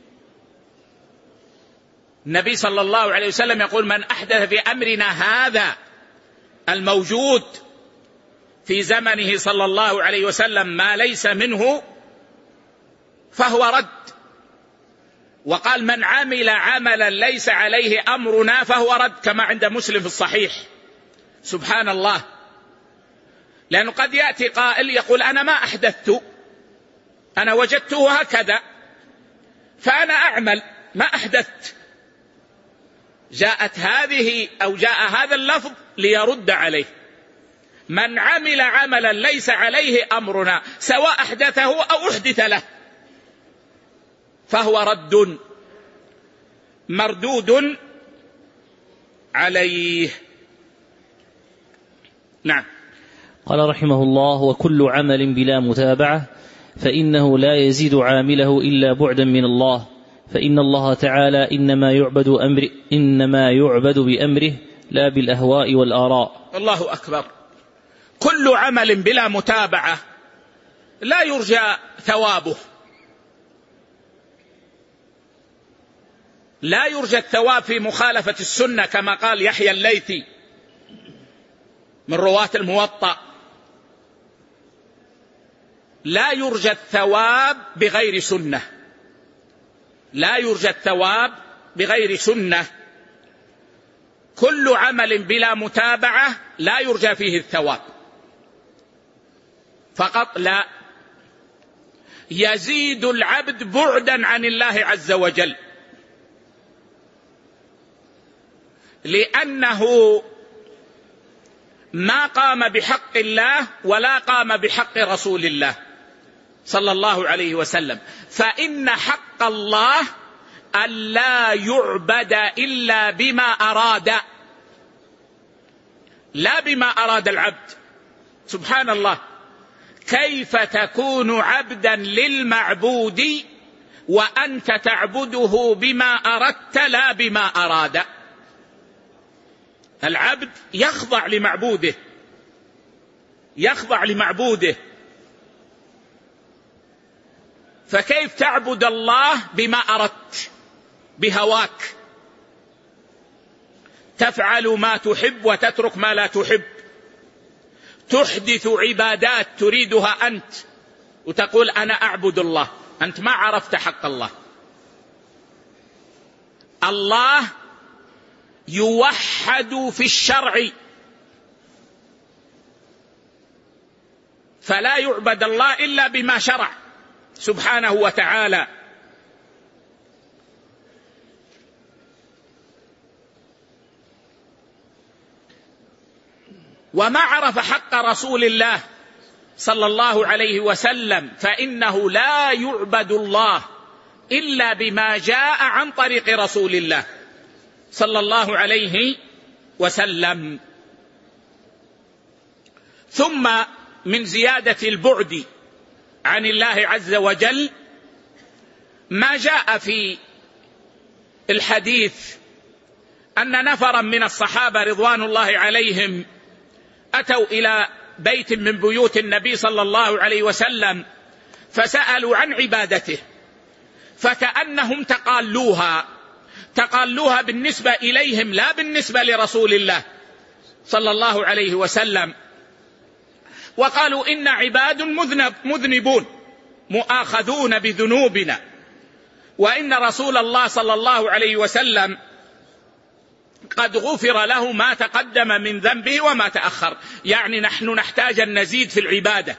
[SPEAKER 1] النبي صلى الله عليه وسلم يقول: من أحدث في أمرنا هذا الموجود في زمنه صلى الله عليه وسلم ما ليس منه فهو رد. وقال: من عمل عملا ليس عليه أمرنا فهو رد، كما عند مسلم في الصحيح. سبحان الله. لأنه قد يأتي قائل يقول: أنا ما أحدثت، أنا وجدته هكذا فأنا أعمل، ما أحدثت. جاءت هذه أو جاء هذا اللفظ ليرد عليه: من عمل عملا ليس عليه أمرنا، سواء أحدثه أو أحدث له، فهو رد مردود عليه. نعم.
[SPEAKER 2] قال رحمه الله: وكل عمل بلا متابعة فإنه لا يزيد عامله إلا بعدا من الله، فإن الله تعالى إنما يعبد أمر إنما يعبد بأمره لا بالأهواء والآراء.
[SPEAKER 1] الله أكبر. كل عمل بلا متابعة لا يرجى ثوابه، لا يرجى الثواب في مخالفة السنة، كما قال يحيى الليثي من رواة الموطأ: لا يرجى الثواب بغير سنة، لا يرجى الثواب بغير سنة. كل عمل بلا متابعة لا يرجى فيه الثواب فقط، لا، يزيد العبد بعدا عن الله عز وجل، لأنه ما قام بحق الله ولا قام بحق رسول الله صلى الله عليه وسلم. فإن حق الله ألا يعبد إلا بما أراد، لا بما أراد العبد. سبحان الله، كيف تكون عبدا للمعبود وأنت تعبده بما أردت لا بما أراد؟ العبد يخضع لمعبوده، يخضع لمعبوده، فكيف تعبد الله بما أردت بهواك؟ تفعل ما تحب وتترك ما لا تحب، تحدث عبادات تريدها أنت وتقول أنا أعبد الله، أنت ما عرفت حق الله. الله يوحد في الشرع، فلا يعبد الله إلا بما شرع سبحانه وتعالى. وما عرف حق رسول الله صلى الله عليه وسلم فإنه لا يعبد الله إلا بما جاء عن طريق رسول الله صلى الله عليه وسلم. ثم من زيادة البعد عن الله عز وجل ما جاء في الحديث أن نفرا من الصحابة رضوان الله عليهم أتوا إلى بيت من بيوت النبي صلى الله عليه وسلم فسألوا عن عبادته، فكأنهم تقالوها تقالوها بالنسبة إليهم لا بالنسبة لرسول الله صلى الله عليه وسلم، وقالوا إن عباد مذنب مذنبون مؤاخذون بذنوبنا، وإن رسول الله صلى الله عليه وسلم قد غفر له ما تقدم من ذنبه وما تأخر. يعني نحن نحتاج أن نزيد في العبادة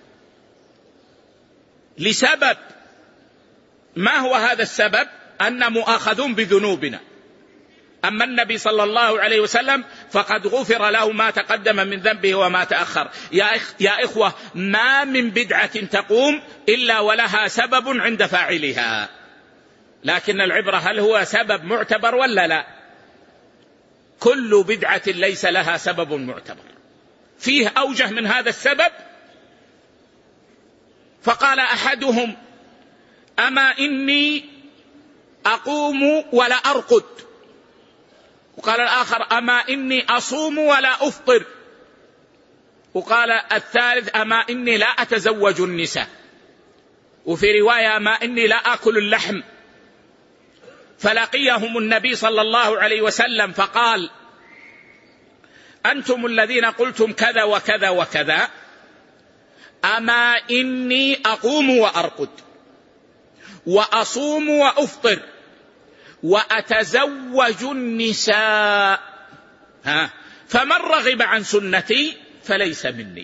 [SPEAKER 1] لسبب، ما هو هذا السبب؟ أن مؤاخذون بذنوبنا، أما النبي صلى الله عليه وسلم فقد غفر له ما تقدم من ذنبه وما تأخر. يا, إخ يا إخوة، ما من بدعة تقوم إلا ولها سبب عند فاعلها، لكن العبرة هل هو سبب معتبر ولا لا؟ كل بدعة ليس لها سبب معتبر، فيه أوجه من هذا السبب. فقال أحدهم: أما إني أقوم ولا أرقد. وقال الآخر: أما إني أصوم ولا أفطر. وقال الثالث: أما إني لا أتزوج النساء. وفي رواية: أما إني لا أكل اللحم. فلقيهم النبي صلى الله عليه وسلم فقال: أنتم الذين قلتم كذا وكذا وكذا، أما إني أقوم وأرقد وأصوم وأفطر وأتزوج النساء، ها فمن رغب عن سنتي فليس مني.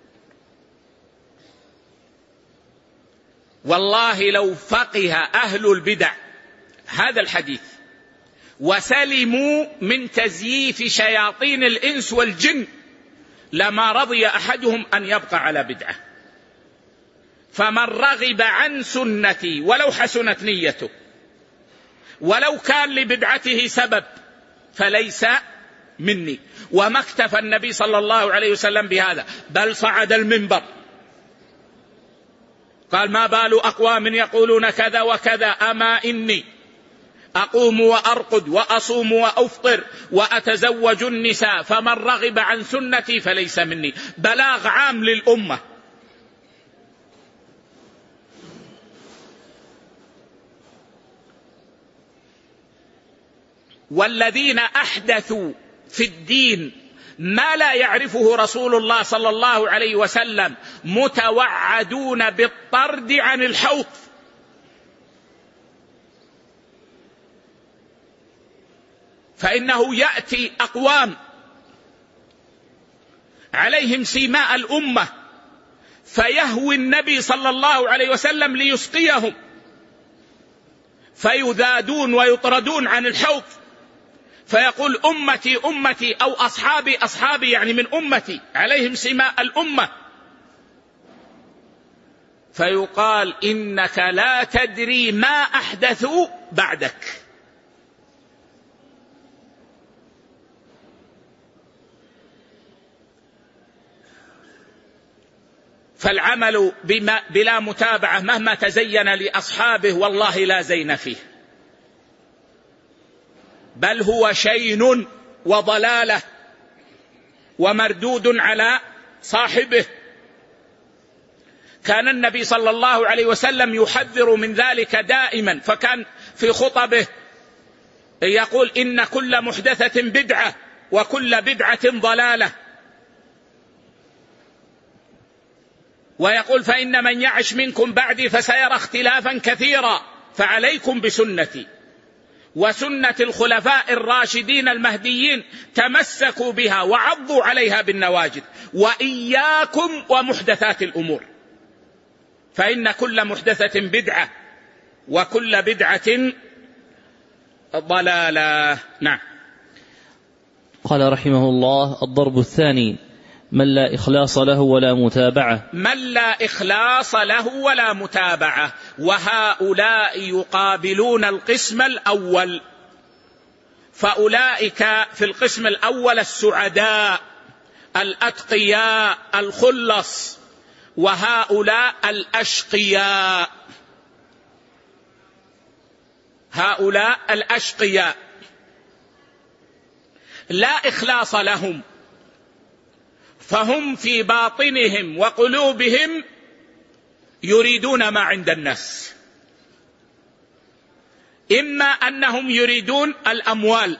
[SPEAKER 1] والله لو فقه أهل البدع هذا الحديث وسلموا من تزييف شياطين الإنس والجن لما رضي أحدهم أن يبقى على بدعة. فمن رغب عن سنتي ولو حسنت نيته ولو كان لبدعته سبب فليس مني. وما اكتفى النبي صلى الله عليه وسلم بهذا، بل صعد المنبر قال: ما بال أقوام يقولون كذا وكذا، أما إني أقوم وأرقد وأصوم وأفطر وأتزوج النساء فمن رغب عن سنتي فليس مني. بلاغ عام للأمة. والذين أحدثوا في الدين ما لا يعرفه رسول الله صلى الله عليه وسلم متوعدون بالطرد عن الحوض. فإنه يأتي أقوام عليهم سيماء الأمة فيهوي النبي صلى الله عليه وسلم ليسقيهم فيذادون ويطردون عن الحوض، فيقول: أمتي أمتي أو أصحابي أصحابي، يعني من أمتي عليهم سماء الأمة. فيقال: إنك لا تدري ما أحدثوا بعدك. فالعمل بما بلا متابعة مهما تزين لأصحابه والله لا زين فيه، بل هو شين وضلالة ومردود على صاحبه. كان النبي صلى الله عليه وسلم يحذر من ذلك دائما، فكان في خطبه يقول: إن كل محدثة بدعة وكل بدعة ضلالة. ويقول: فإن من يعش منكم بعدي فسيرى اختلافا كثيرا فعليكم بسنتي وسنة الخلفاء الراشدين المهديين تمسكوا بها وعضوا عليها بالنواجذ، وإياكم ومحدثات الأمور فإن كل محدثة بدعة وكل بدعة ضلالة. نعم.
[SPEAKER 2] قال رحمه الله: الضرب الثاني من لا إخلاص له ولا متابعة
[SPEAKER 1] من لا إخلاص له ولا متابعة. وهؤلاء يقابلون القسم الأول، فأولئك في القسم الأول السعداء الأتقياء الخلص، وهؤلاء الأشقياء، هؤلاء الأشقياء لا إخلاص لهم، فهم في باطنهم وقلوبهم يريدون ما عند الناس، إما أنهم يريدون الأموال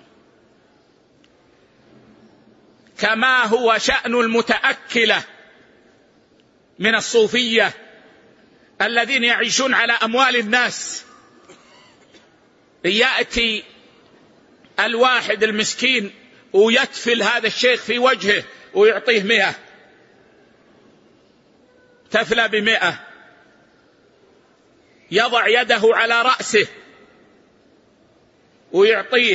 [SPEAKER 1] كما هو شأن المتأكلة من الصوفية الذين يعيشون على أموال الناس. يأتي الواحد المسكين ويتفل هذا الشيخ في وجهه ويعطيه مئة، تفلى بمئة، يضع يده على رأسه ويعطيه،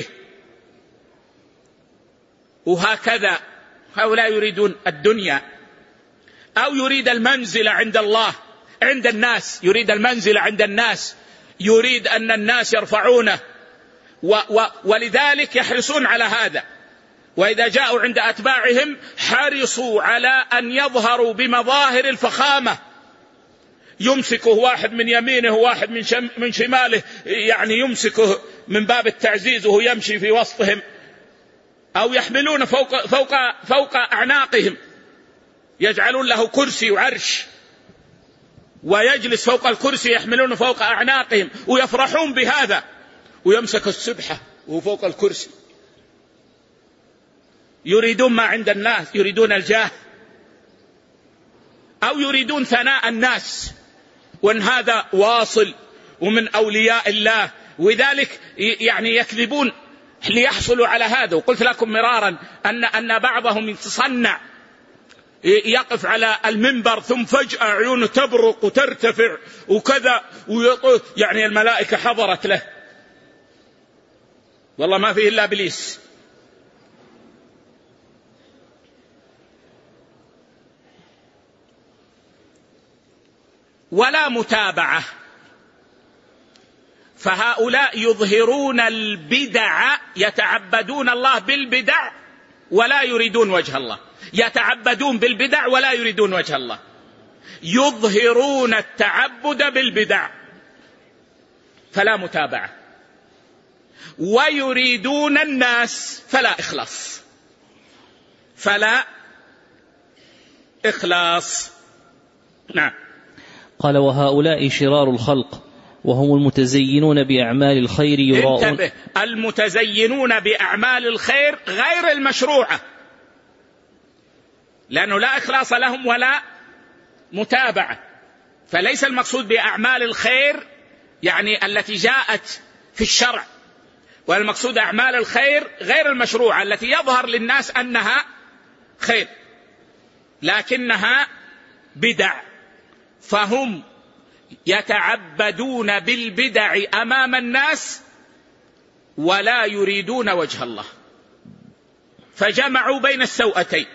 [SPEAKER 1] وهكذا هؤلاء يريدون الدنيا. أو يريد المنزل عند الله عند الناس، يريد المنزل عند الناس، يريد أن الناس يرفعونه، و و ولذلك يحرصون على هذا. وإذا جاءوا عند أتباعهم حرصوا على أن يظهروا بمظاهر الفخامة، يمسكه واحد من يمينه واحد من, شم من شماله، يعني يمسكه من باب التعزيز وهو يمشي في وسطهم، أو يحملون فوق, فوق, فوق أعناقهم، يجعلون له كرسي وعرش ويجلس فوق الكرسي، يحملون فوق أعناقهم ويفرحون بهذا، ويمسك السبحة وهو فوق الكرسي. يريدون ما عند الناس، يريدون الجاه، أو يريدون ثناء الناس، وأن هذا واصل ومن أولياء الله، وذلك يعني يكذبون ليحصلوا على هذا. وقلت لكم مرارا أن أن بعضهم يتصنع، يقف على المنبر ثم فجأة عيونه تبرق وترتفع وكذا، يعني الملائكة حضرت له، والله ما فيه إلا إبليس. ولا متابعة، فهؤلاء يظهرون البدع، يتعبدون الله بالبدع ولا يريدون وجه الله، يتعبدون بالبدع ولا يريدون وجه الله، يظهرون التعبد بالبدع فلا متابعة، ويريدون الناس فلا إخلاص، فلا إخلاص. نعم.
[SPEAKER 2] قال: وهؤلاء شرار الخلق، وهم المتزينون بأعمال الخير يراؤون.
[SPEAKER 1] انتبه، المتزينون بأعمال الخير غير المشروعة، لأنه لا إخلاص لهم ولا متابعة، فليس المقصود بأعمال الخير يعني التي جاءت في الشرع، والمقصود أعمال الخير غير المشروعة التي يظهر للناس أنها خير لكنها بدع، فهم يتعبدون بالبدع أمام الناس ولا يريدون وجه الله، فجمعوا بين السوءتين،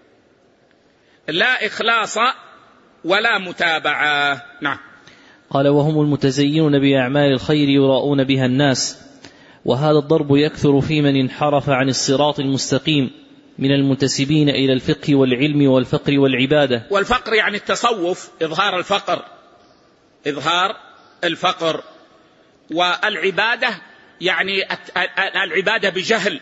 [SPEAKER 1] لا إخلاص ولا متابعة. نعم.
[SPEAKER 2] قال: وهم المتزينون بأعمال الخير يراؤون بها الناس، وهذا الضرب يكثر في من انحرف عن الصراط المستقيم من المنتسبين إلى الفقه والعلم والفقر والعبادة.
[SPEAKER 1] والفقر يعني التصوف، إظهار الفقر، إظهار الفقر، والعبادة يعني العبادة بجهل،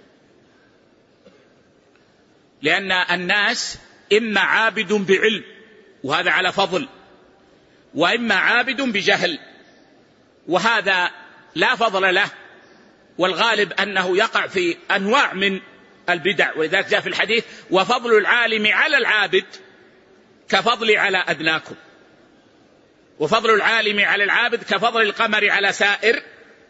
[SPEAKER 1] لأن الناس إما عابد بعلم وهذا على فضل، وإما عابد بجهل وهذا لا فضل له، والغالب أنه يقع في أنواع من البدع، ولذلك جاء في الحديث: وفضل العالم على العابد كفضل على أدناكم، وفضل العالم على العابد كفضل القمر على سائر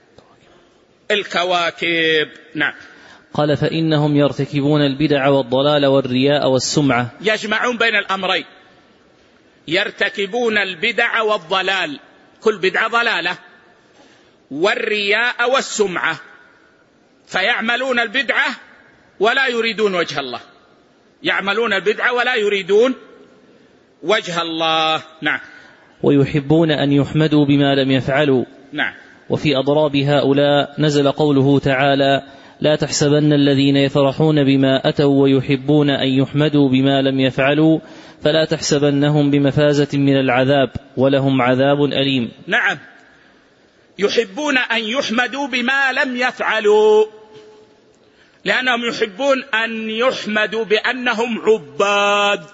[SPEAKER 1] الكواكب. نعم.
[SPEAKER 2] قال: فإنهم يرتكبون البدع والضلال والرياء والسمعة،
[SPEAKER 1] يجمعون بين الأمرين، يرتكبون البدع والضلال، كل بدعة ضلالة، والرياء والسمعة، فيعملون البدعة ولا يريدون وجه الله، يعملون البدعة ولا يريدون وجه الله. نعم.
[SPEAKER 2] ويحبون أن يحمدوا بما لم يفعلوا.
[SPEAKER 1] نعم.
[SPEAKER 2] وفي أضراب هؤلاء نزل قوله تعالى: لا تحسبن الذين يفرحون بما أتوا ويحبون أن يحمدوا بما لم يفعلوا فلا تحسبنهم بمفازة من العذاب ولهم عذاب أليم.
[SPEAKER 1] نعم، يحبون أن يحمدوا بما لم يفعلوا، لأنهم يحبون أن يحمدوا بأنهم عباد.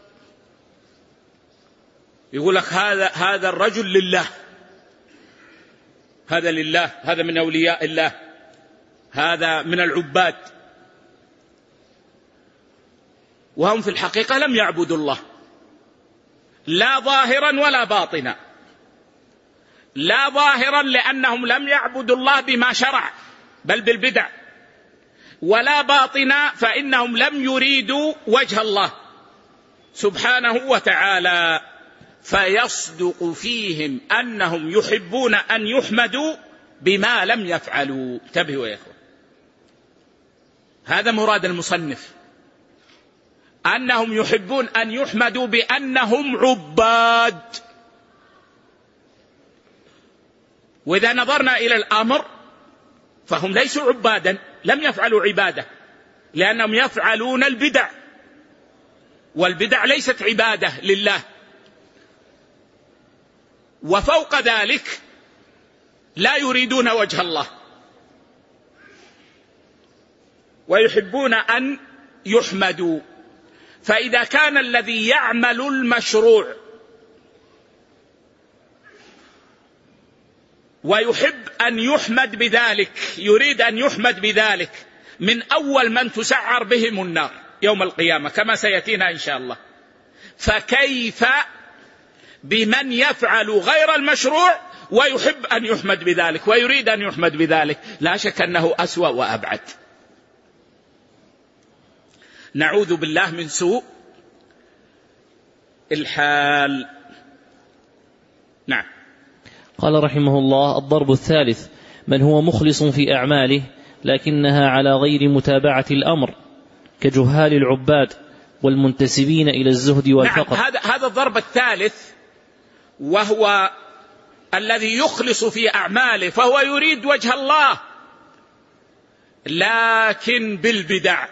[SPEAKER 1] يقول لك هذا هذا الرجل لله، هذا لله، هذا من أولياء الله، هذا من العباد، وهم في الحقيقة لم يعبدوا الله لا ظاهرا ولا باطنا. لا ظاهرا لأنهم لم يعبدوا الله بما شرع بل بالبدع، ولا باطنا فإنهم لم يريدوا وجه الله سبحانه وتعالى، فيصدق فيهم أنهم يحبون أن يحمدوا بما لم يفعلوا. انتبهوا يا إخوة، هذا مراد المصنف، أنهم يحبون أن يحمدوا بأنهم عباد. وإذا نظرنا إلى الأمر فهم ليسوا عبادا، لم يفعلوا عبادة، لأنهم يفعلون البدع، والبدع ليست عبادة لله. وفوق ذلك لا يريدون وجه الله، ويحبون أن يحمدوا. فإذا كان الذي يعمل المشروع ويحب أن يحمد بذلك، يريد أن يحمد بذلك، من أول من تسعر بهم النار يوم القيامة كما سيأتينا إن شاء الله، فكيف بمن يفعل غير المشروع ويحب أن يحمد بذلك ويريد أن يحمد بذلك؟ لا شك أنه أسوأ وأبعد. نعوذ بالله من سوء الحال. نعم.
[SPEAKER 2] قال رحمه الله: الضرب الثالث: من هو مخلص في أعماله لكنها على غير متابعة الأمر، كجهال العباد والمنتسبين إلى الزهد والفقر.
[SPEAKER 1] نعم، هذا هذا الضرب الثالث، وهو الذي يخلص في أعماله فهو يريد وجه الله لكن بالبدع.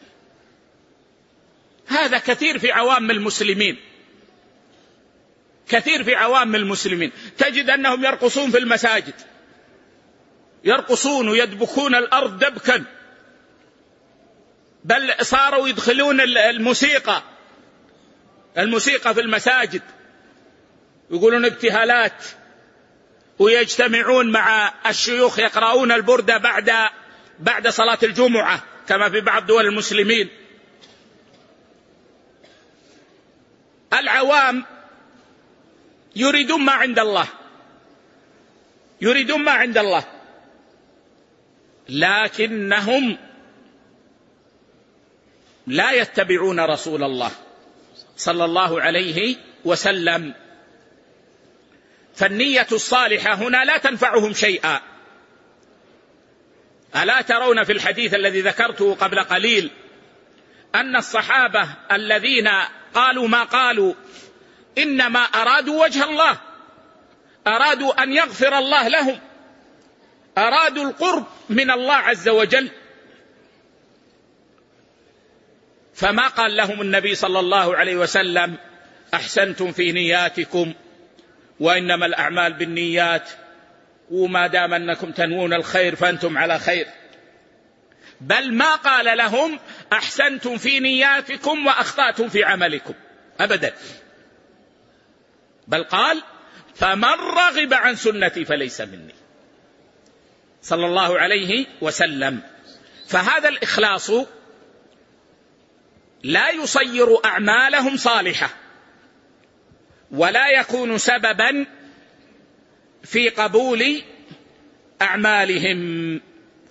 [SPEAKER 1] هذا كثير في عوام المسلمين، كثير في عوام المسلمين تجد أنهم يرقصون في المساجد، يرقصون ويدبكون الأرض دبكا، بل صاروا يدخلون الموسيقى الموسيقى في المساجد، يقولون ابتهالات، ويجتمعون مع الشيوخ يقرؤون البردة بعد بعد صلاة الجمعة كما في بعض دول المسلمين. العوام يريدون ما عند الله، يريدون ما عند الله، لكنهم لا يتبعون رسول الله صلى الله عليه وسلم. فالنية الصالحة هنا لا تنفعهم شيئا. ألا ترون في الحديث الذي ذكرته قبل قليل أن الصحابة الذين قالوا ما قالوا إنما أرادوا وجه الله، أرادوا أن يغفر الله لهم، أرادوا القرب من الله عز وجل، فما قال لهم النبي صلى الله عليه وسلم: أحسنتم في نياتكم وإنما الأعمال بالنيات، وما دام أنكم تنوون الخير فأنتم على خير. بل ما قال لهم: أحسنتم في نياتكم وأخطأتم في عملكم، أبدا، بل قال: فمن رغب عن سنتي فليس مني، صلى الله عليه وسلم. فهذا الإخلاص لا يصير أعمالهم صالحة، ولا يكون سببا في قبول أعمالهم.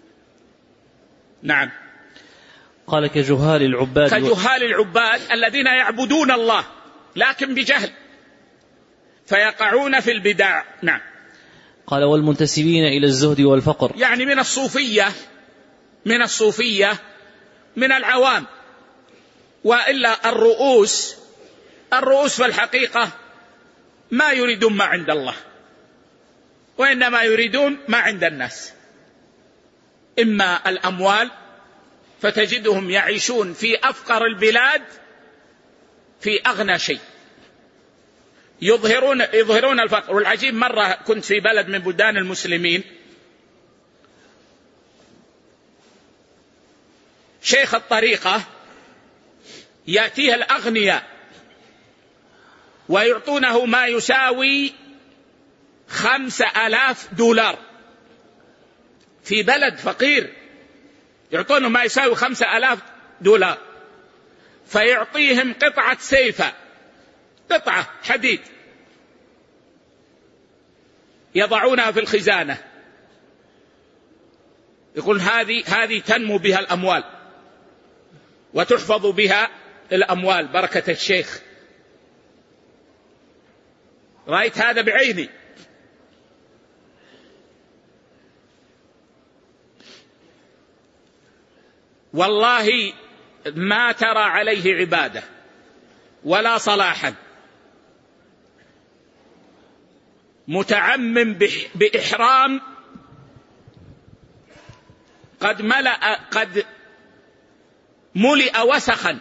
[SPEAKER 1] نعم.
[SPEAKER 2] قال: كجهال العباد
[SPEAKER 1] كجهال العباد الذين يعبدون الله لكن بجهل، فيقعون في البدع. نعم.
[SPEAKER 2] قال: والمنتسبين إلى الزهد والفقر،
[SPEAKER 1] يعني من الصوفية، من الصوفية من العوام وإلا الرؤوس الرؤوس في الحقيقة ما يريدون ما عند الله، وإنما يريدون ما عند الناس، إما الأموال فتجدهم يعيشون في أفقر البلاد في أغنى شيء، يظهرون يظهرون الفقر. والعجيب مرة كنت في بلد من بلدان المسلمين، شيخ الطريقة يأتيه الأغنياء ويعطونه ما يساوي خمس آلاف دولار، في بلد فقير يعطونه ما يساوي خمس آلاف دولار، فيعطيهم قطعة سيفة، قطعة حديد يضعونها في الخزانة، يقول هذه هذه تنمو بها الأموال وتحفظ بها الأموال بركة الشيخ. رأيت هذا بعيني. والله ما ترى عليه عبادة ولا صلاحا، متعمم بإحرام قد ملأ قد ملئ وسخا،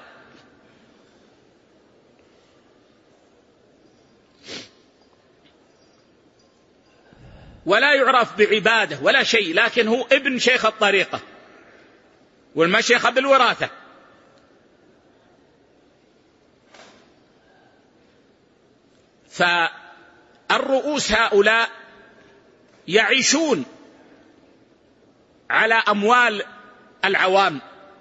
[SPEAKER 1] ولا يعرف بعبادة ولا شيء، لكن هو ابن شيخ الطريقة والمشيخة بالوراثة. فالرؤوس هؤلاء يعيشون على أموال العوام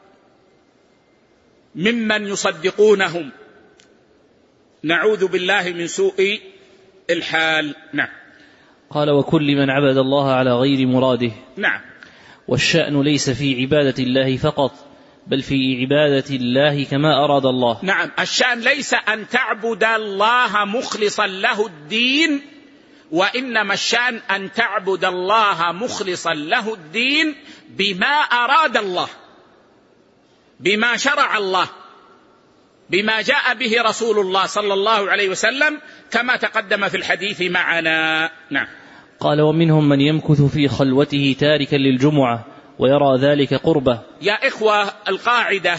[SPEAKER 1] ممن يصدقونهم، نعوذ بالله من سوء الحال. نعم.
[SPEAKER 2] قال وكل من عبد الله على غير مراده.
[SPEAKER 1] نعم.
[SPEAKER 2] والشأن ليس في عبادة الله فقط، بل في عبادة الله كما أراد الله.
[SPEAKER 1] نعم، الشأن ليس أن تعبد الله مخلصا له الدين، وإنما الشأن أن تعبد الله مخلصا له الدين بما أراد الله، بما شرع الله، بما جاء به رسول الله صلى الله عليه وسلم كما تقدم في الحديث معنا. نعم.
[SPEAKER 2] قال ومنهم من يمكث في خلوته تاركا للجمعة ويرى ذلك قربة.
[SPEAKER 1] يا إخوة، القاعدة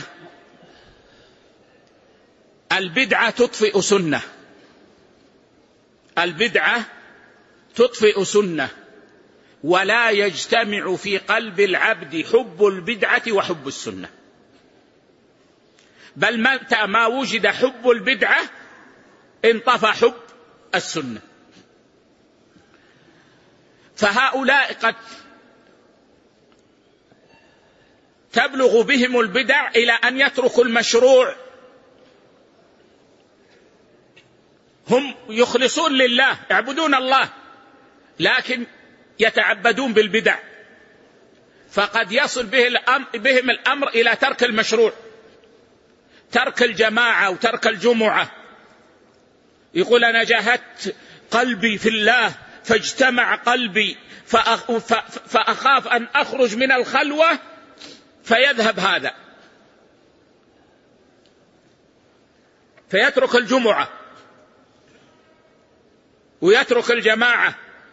[SPEAKER 1] البدعة تطفئ سنة، البدعة تطفئ سنة، ولا يجتمع في قلب العبد حب البدعة وحب السنة، بل متى ما وجد حب البدعة انطفى حب السنة. فهؤلاء قد تبلغ بهم البدع إلى أن يتركوا المشروع، هم يخلصون لله، يعبدون الله، لكن يتعبدون بالبدع، فقد يصل به الأمر بهم الأمر إلى ترك المشروع، ترك الجماعة وترك الجمعة. يقول أنا جاهدت قلبي في الله فاجتمع قلبي فأخاف أن أخرج من الخلوة فيذهب هذا، فيترك الجمعة ويترك الجماعة،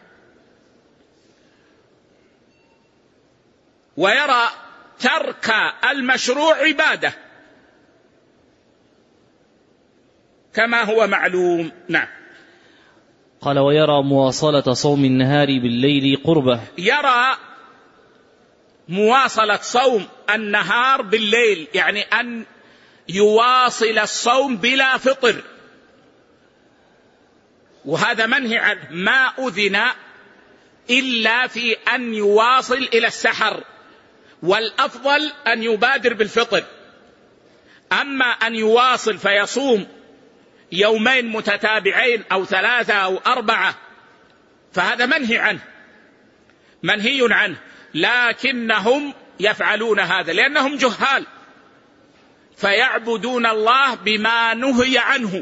[SPEAKER 1] ويرى ترك المشروع عبادة كما هو معلوم. نعم.
[SPEAKER 2] قال ويرى مواصلة صوم النهار بالليل قربة.
[SPEAKER 1] يرى مواصلة صوم النهار بالليل، يعني أن يواصل الصوم بلا فطر، وهذا منهي عنه، ما أذن إلا في أن يواصل إلى السحر، والأفضل أن يبادر بالفطر. أما أن يواصل فيصوم يومين متتابعين أو ثلاثة أو أربعة فهذا منهي عنه، منهي عنه، لكنهم يفعلون هذا لأنهم جهال، فيعبدون الله بما نهي عنه.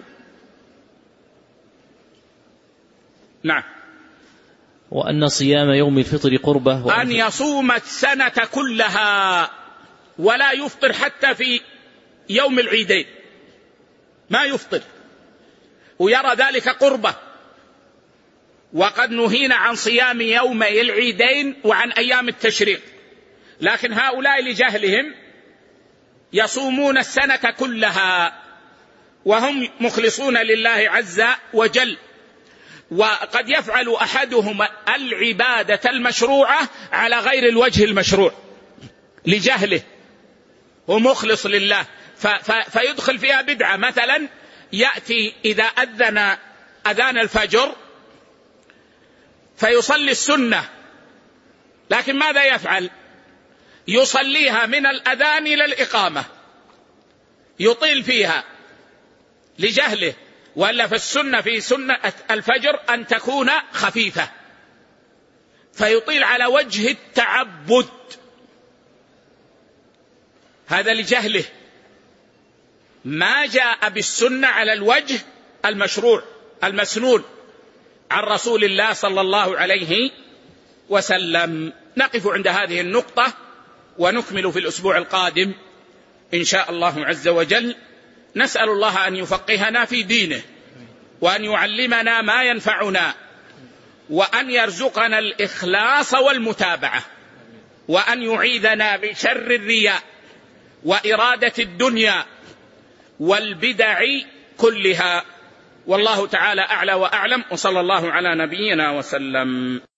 [SPEAKER 1] نعم.
[SPEAKER 2] وأن صيام يوم الفطر قربة،
[SPEAKER 1] أن يصوم السنة كلها ولا يفطر حتى في يوم العيدين ما يفطر ويرى ذلك قربة، وقد نهينا عن صيام يومي العيدين وعن أيام التشريق، لكن هؤلاء لجهلهم يصومون السنة كلها وهم مخلصون لله عز وجل. وقد يفعل أحدهم العبادة المشروعة على غير الوجه المشروع لجهله، هو مخلص لله فيدخل فيها بدعة. مثلا يأتي إذا أذن أذان الفجر فيصلي السنة، لكن ماذا يفعل؟ يصليها من الأذان إلى الإقامة، يطيل فيها لجهله، وإلا في السنة في سنة الفجر أن تكون خفيفة، فيطيل على وجه التعبد، هذا لجهله، ما جاء بالسنة على الوجه المشروع المسنون عن رسول الله صلى الله عليه وسلم. نقف عند هذه النقطة ونكمل في الأسبوع القادم إن شاء الله عز وجل. نسأل الله أن يفقهنا في دينه، وأن يعلمنا ما ينفعنا، وأن يرزقنا الإخلاص والمتابعة، وأن يعيذنا من شر الرياء وإرادة الدنيا والبدع كلها. والله تعالى أعلى وأعلم، وصلى الله على نبينا وسلم.